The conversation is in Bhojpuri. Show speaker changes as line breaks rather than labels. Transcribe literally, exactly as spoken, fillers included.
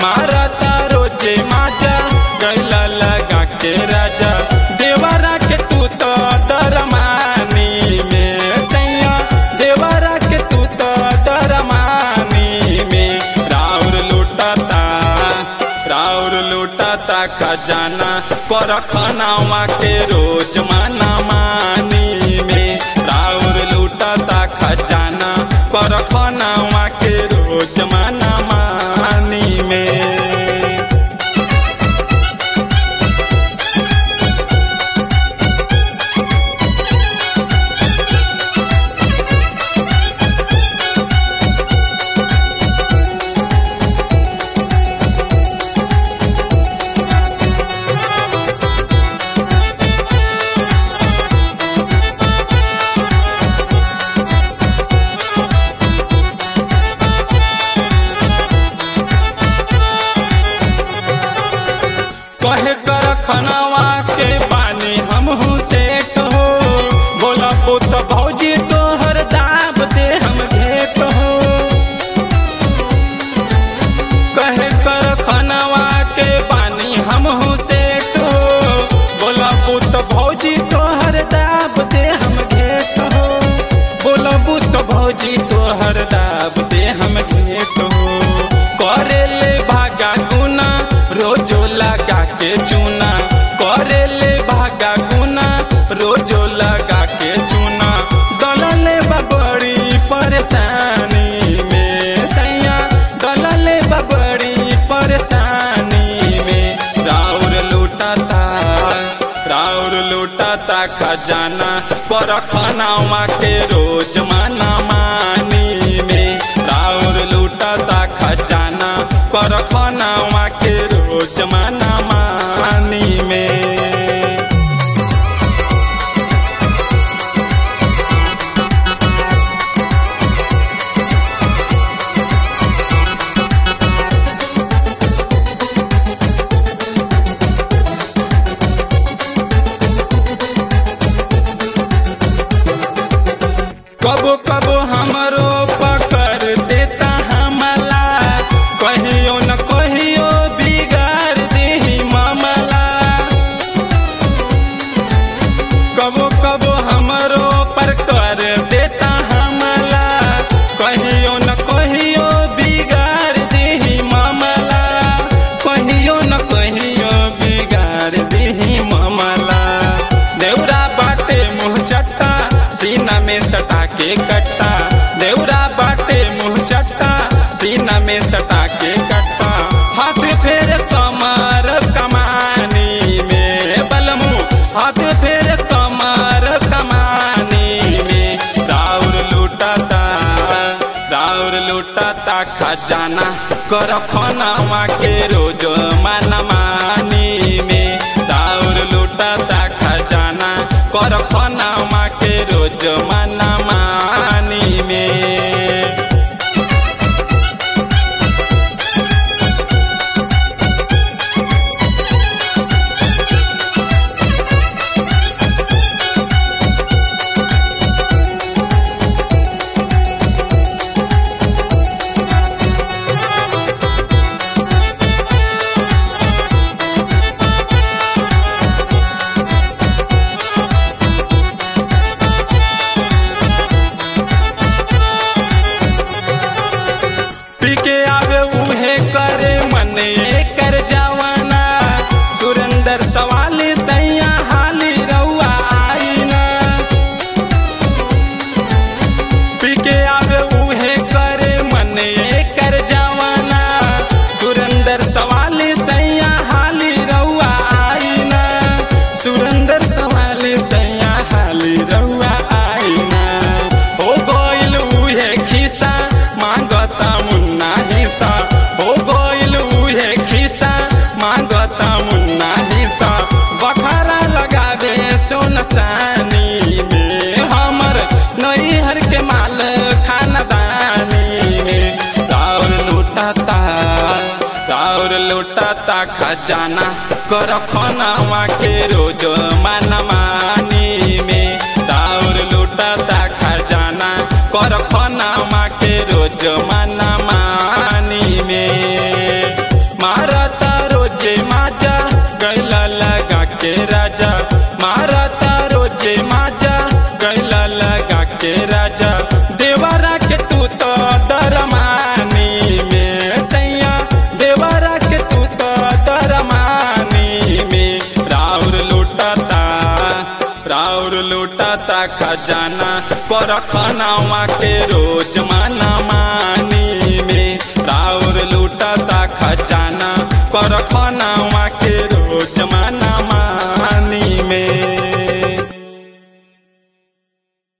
मारता रोजे माजा गैला लगा के राजा देवरा के तू तो दरमानी में सैया देवरा के तू तो दरमानी में राउर लुटाता राउर लुटाता खजाना कर खनावा के रोज माना मानी में राउर लुटाता खजाना कर खनावा के रोज माना मानी में। कहे कर खनावा के पानी हमहू सेठ हो बोला पुत भौजी तो हर दाब दे हम घेट हो। कहे कर खनावा के पानी हमहू सेठ हो बोला पुत भौजी तो हर दाब दे हम घेट हो। बोला पुत भौजी तो हर दाब दे हम घेट हो। करे ले भागा गुना रोजो लगा के चूना करे ले भागा गुना रोजो लगा के चूना दलले बड़ी परेशानी में सैया दलले बड़ी परेशानी में राउर लुटाता राउर लुटाता खजाना कर खनावा के रोज माना मानी में राउर लुटाता खजाना कर खनावा के रोज माना मानी में। कबो कबो हमरो पकड़ देता हमला कहियो न कहियो बिगाड़ देही मामला। कबो कबो हमरो पर कर देता हमला कहियो न कहियो बिगाड़ देही मामला कहियो न कहियो बिगाड़ देही मामला। देवरा बाटे मुँह चट्टा सीना में सटा के कट्टा देवरा बाटे मुँह चट्टा सीना में सटा के कट्टा हाथ फेर कमर कमानी में बलमू हाथ फेर कमर कमानी में राउर लुटाता राउर लुटाता खजाना कर खनावा के रोज माना मानी में राउर लुटाता खजाना कर खनावा के रोज माना मानी में। कर जवाना सुरेंद्र सवाली सैया हाली रउआ आईना पीके आवे उहे करे मन कर जवाना सुरेंद्र सवाली सैया हाली रउआ आईना सुरेंद्र सवाली सैया हाली रउआ आईना। हो गइल उहे खिसा मांगता मुन्ना हिस्सा हो गइल उहे खिसा मांगता मुन्ना हिस्सा बखारा लगावे सोन चानी में हमर नैहर के माल खानदानी में राउर लुटाता राउर लुटाता खजाना कर खनावा के रोज माना मानी में राउर लुटाता खजाना कर खनावा के रोज माना मानी में राउर लूटाता खजाना कर खनावा के रोज माना मानी में। राउर लूटाता खजाना कर खनावा के रोज माना मानी में।